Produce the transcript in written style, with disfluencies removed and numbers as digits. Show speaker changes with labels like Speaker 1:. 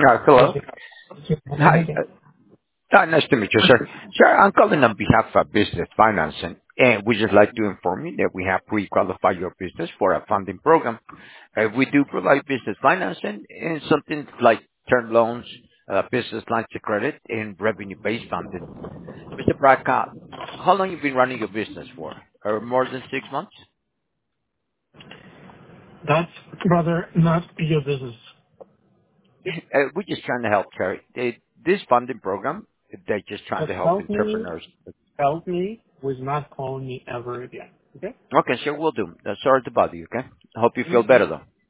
Speaker 1: Hello. Hi.
Speaker 2: Okay.
Speaker 1: Nice to meet you, sir. Sir, I'm calling on behalf of Business Financing, and we just like to inform you that we have pre-qualified your business for a funding program. We do provide business financing and something like term loans, business lines of credit, and revenue-based funding. Mr. Brackott, how long you been running your business for? More than 6 months?
Speaker 2: That's rather not your business.
Speaker 1: We're just trying to help, sir. This funding program, they're just trying
Speaker 2: Just
Speaker 1: to help
Speaker 2: help me,
Speaker 1: entrepreneurs.
Speaker 2: help me with not calling me ever again. Okay?
Speaker 1: Okay, sure, will do. Sorry to bother you, okay? I hope you feel
Speaker 2: You,
Speaker 1: better, though.